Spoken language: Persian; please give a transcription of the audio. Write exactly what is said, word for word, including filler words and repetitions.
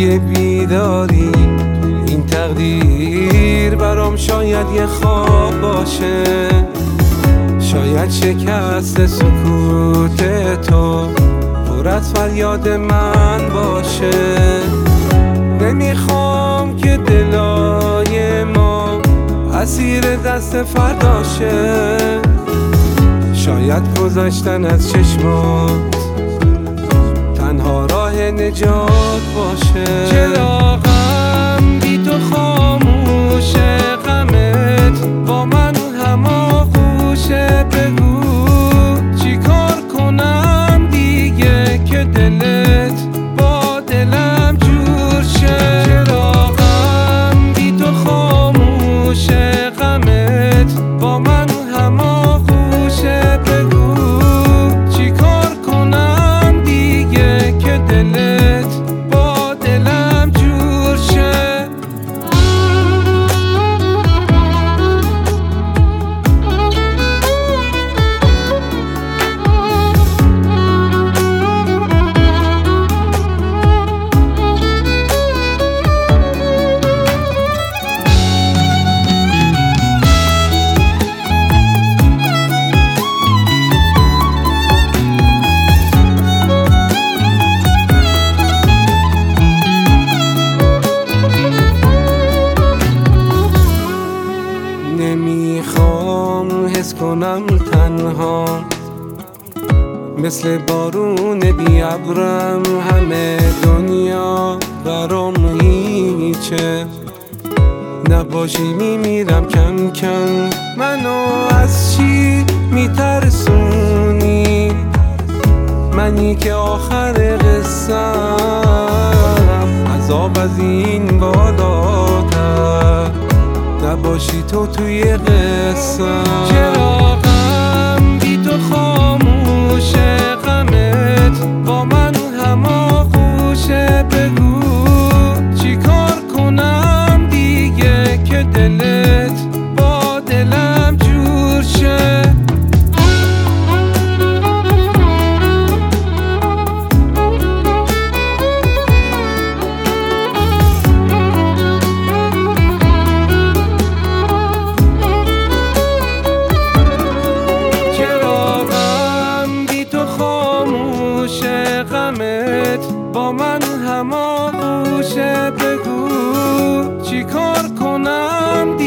توی بیداری این تقدیر برام شاید یه خواب باشه، شاید شکست سکوت تو پر از فریاد من باشه. نمیخوام که دلای ما اسیر دست فرداشه، شاید گذاشتن از چشمات تنها راه نجات باشه. چراغم بی تو خاموشه، غمت با من هماغوشه. بگو چی کار کنم دیگه که دلت با دلم جور شه. چراغم بی تو خاموشه، غمت با من هماغوشه. بگو چی کار کنم دیگه که دلت با دلم جور شه. نمیخوام حس کنم تنها، مثل بارون بی ابرم. همه دنیا برام هیچه، نباشی میمیرم کم کم. منو از چی میترسونی؟ منی که آخر قصم عذاب از این بالاتر، نباشی تو توی قصه. چراغم بی تو خاموشه، غمت با من هماغوشه. بگو چی کار کنم دیگه که دلت با دلم جور شه. غمت با من هماغوشه. بگو چی کار کنم